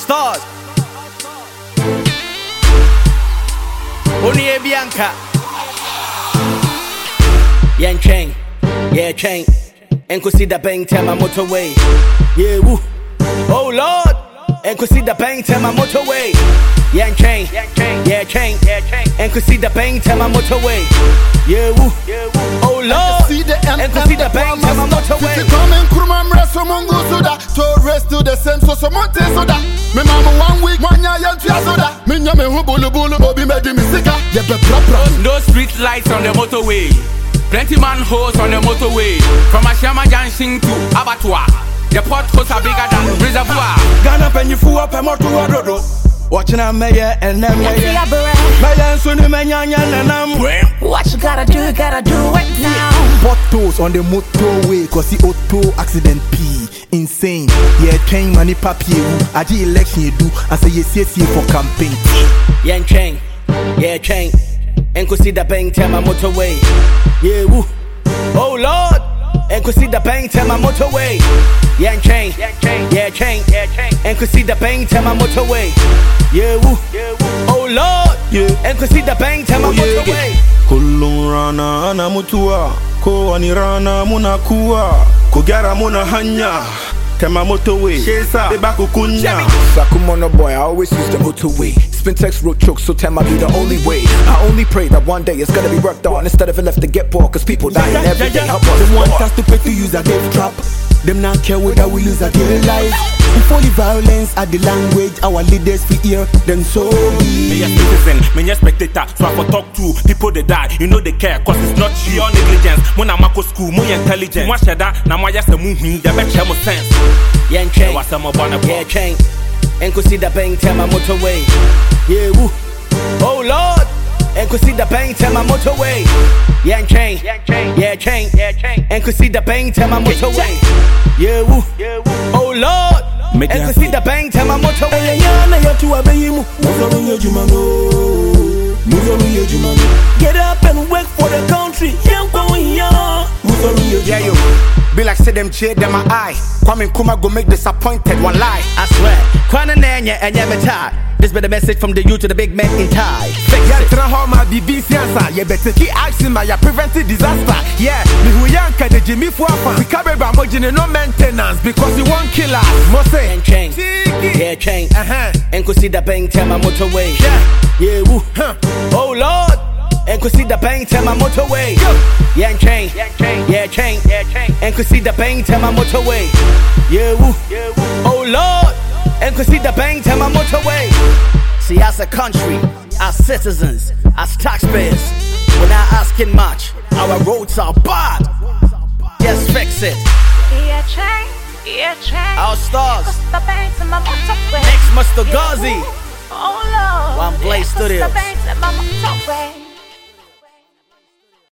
stars. Only Bianca. Yan chain, yeah chain. And could see the bang tell my motorway. Yeah woo. Oh Lord. And could see the bang tell my motorway. Yan chain, yeah chain. And could see the bang tell my motorway. Yeah woo. Oh Lord. And could see the bang tell my motorway. Coming Krumam Reso Mungu Suda. To rest to the same so Monte Soda. Me mama 1 week, Manya Yantia Soda. Minya me hubulu bulu, Bobby made me sika. No street lights on the motorway. Plenty manholes on the motorway. From Ashama Junction to Abattoir. The potholes are bigger than reservoir. Ghana penny fu up and motor rodo. Watching a mayor and them mayor. Mayor soon What you gotta do it now. Potholes on the motorway, cause the auto accident P. Insane. Yeah, chain money papier. Aji election you do, and say yes for campaign. Yan chain, yeah chain. And could see the bang tell my motorway. Yeah woo. Oh Lord. And could see the bang tell my motorway. Yan chain, yeah chain. And could see the bang tell my motorway. Yeah woo. Oh Lord. And could see the bang tell my motorway. Kulung rana ana mutua. Ko anirana munakua. Kugara muna hanya. Tema motorway. Shesa. Bebaku kunya. Sakumono boy, I always use the motorway. Spintex road choke, so Tema be the only way. I only pray that one day it's gonna be worked on instead of it left to get poor, cause people dying every day. Help us. Them want us to pay to use a death trap. Them not care whether we lose a their life. If only violence are the language our leaders we hear, then so be. Me a citizen, me a spectator. So I for talk to people they die. You know they care, cause it's not your negligence. Muna mako school, more intelligent. Mwa shada, na mwa yasa muhi, ya betcha mo sense. Yan chain, yeah chain. And could see the bang tell my motorway. Yeah woo. Oh Lord. And could see the bang tell my motorway. Yan chain, yeah chain. And could see the bang tell my motorway. Yeah woo. Oh Lord. And could see the bang tell my motorway. Get up and work for the country. Yeah, yo. Be like say them cheer them my eye. Kwame Nkrumah go make disappointed one lie. I swear. Kwana Nanya and Yamata. This be the message from the youth to the big men in tie. Yeah, try my BBC answer. Yeah, better keep acting my preventive disaster. Yeah, me who yanka the Jimmy Fuafa. We carry Bamojin no maintenance because you won't kill us. Mose and chain, yeah chain. And could see the bang tell my motorway. Yeah woo. Oh Lord. And could see the bang tell my motorway. Yan chain, yeah chain. And could see the bang tell my motorway. Yeah woo. Oh Lord. And could see the bang tell my motorway. See, as a country, as citizens, as taxpayers, we're not asking much. Our roads are bad. Just fix it. Yeah chain. Our stars. Next Next Mr. Gazi. Oh Lord. One Play Studios. Motorway.